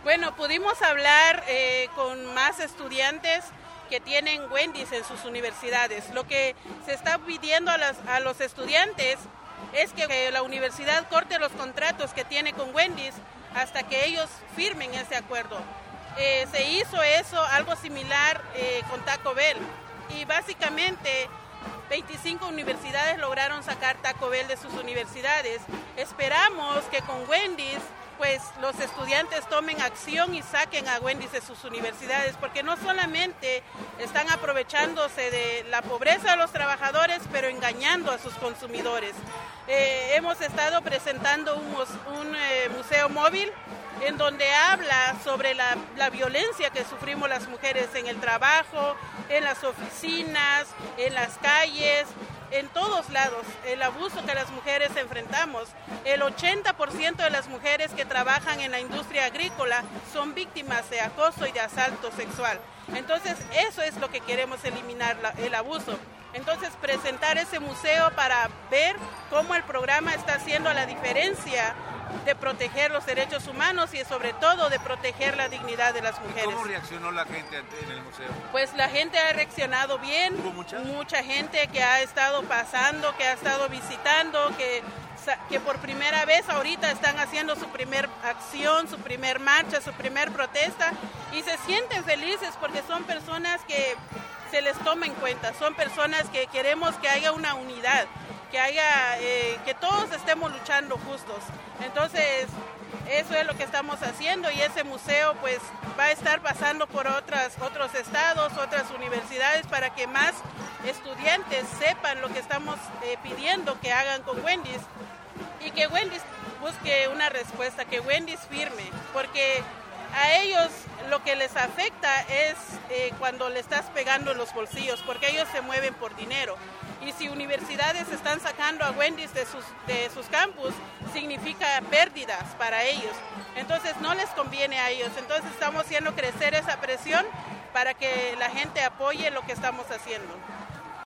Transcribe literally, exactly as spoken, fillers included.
Bueno, pudimos hablar eh, con más estudiantes que tienen Wendy's en sus universidades. Lo que se está pidiendo a, las, a los estudiantes es que, que la universidad corte los contratos que tiene con Wendy's hasta que ellos firmen ese acuerdo. Eh, se hizo eso, algo similar eh, con Taco Bell, y básicamente veinticinco universidades lograron sacar Taco Bell de sus universidades. Esperamos que con Wendy's pues los estudiantes tomen acción y saquen a Wendy's de sus universidades, porque no solamente están aprovechándose de la pobreza de los trabajadores, pero engañando a sus consumidores. Eh, hemos estado presentando un, un eh, museo móvil en donde habla sobre la, la violencia que sufrimos las mujeres en el trabajo, en las oficinas, en las calles, en todos lados, el abuso que las mujeres enfrentamos. El ochenta por ciento de las mujeres que trabajan en la industria agrícola son víctimas de acoso y de asalto sexual. Entonces, eso es lo que queremos eliminar, la, el abuso. Entonces, presentar ese museo para ver cómo el programa está haciendo la diferencia de proteger los derechos humanos y sobre todo de proteger la dignidad de las mujeres. ¿Cómo reaccionó la gente en el museo? Pues la gente ha reaccionado bien. ¿Hubo mucha? Mucha gente que ha estado pasando, que ha estado visitando, que, que por primera vez ahorita están haciendo su primer acción, su primer marcha, su primer protesta, y se sienten felices porque son personas que se les toma en cuenta, son personas que queremos que haya una unidad, que haya, eh, que todos estemos luchando justos. Entonces, eso es lo que estamos haciendo, y ese museo pues va a estar pasando por otras, otros estados, otras universidades, para que más estudiantes sepan lo que estamos eh, pidiendo que hagan con Wendy's, y que Wendy's busque una respuesta, que Wendy's firme, porque a ellos lo que les afecta es eh, cuando le estás pegando en los bolsillos, porque ellos se mueven por dinero. Y si universidades están sacando a Wendy's de sus, de sus campus, significa pérdidas para ellos. Entonces no les conviene a ellos. Entonces estamos haciendo crecer esa presión para que la gente apoye lo que estamos haciendo.